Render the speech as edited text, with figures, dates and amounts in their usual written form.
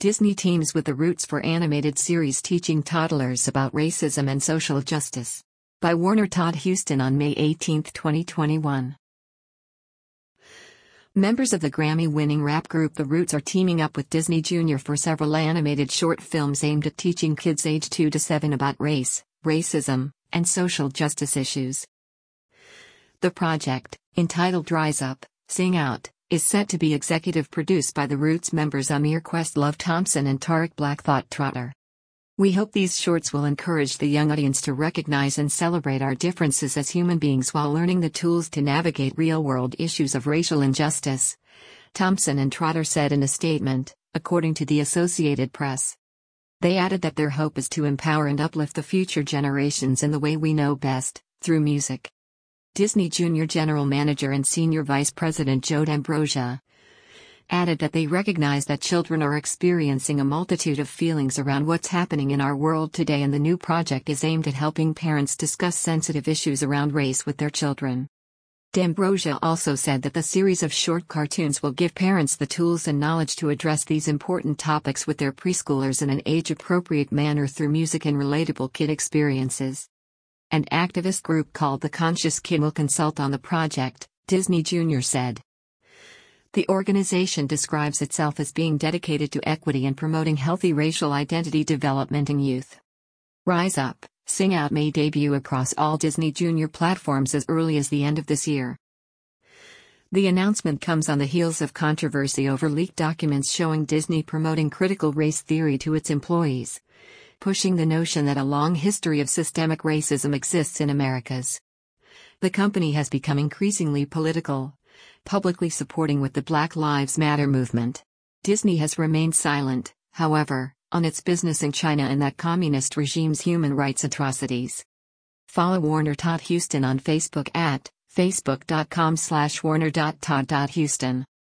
Disney teams with the Roots for animated series teaching toddlers about racism and social justice. By Warner Todd Huston on May 18, 2021. Members of the Grammy-winning rap group The Roots are teaming up with Disney Junior for several animated short films aimed at teaching kids age 2 to 7 about race, racism, and social justice issues. The project, entitled Rise Up, Sing Out, is set to be executive produced by The Roots members Amir Questlove Thompson and Tariq Blackthought Trotter. We hope these shorts will encourage the young audience to recognize and celebrate our differences as human beings while learning the tools to navigate real-world issues of racial injustice, Thompson and Trotter said in a statement, according to the Associated Press. They added that their hope is to empower and uplift the future generations in the way we know best, through music. Disney Junior General Manager and Senior Vice President Joe D'Ambrosia added that they recognize that children are experiencing a multitude of feelings around what's happening in our world today, and the new project is aimed at helping parents discuss sensitive issues around race with their children. D'Ambrosia also said that the series of short cartoons will give parents the tools and knowledge to address these important topics with their preschoolers in an age-appropriate manner through music and relatable kid experiences. An activist group called The Conscious Kid will consult on the project, Disney Junior said. The organization describes itself as being dedicated to equity and promoting healthy racial identity development in youth. Rise Up, Sing Out may debut across all Disney Junior platforms as early as the end of this year. The announcement comes on the heels of controversy over leaked documents showing Disney promoting critical race theory to its employees, pushing the notion that a long history of systemic racism exists in Americas. The company has become increasingly political, publicly supporting with the Black Lives Matter movement. Disney has remained silent, however, on its business in China and that communist regime's human rights atrocities. Follow Warner Todd Huston on Facebook at facebook.com/warner.todd.huston.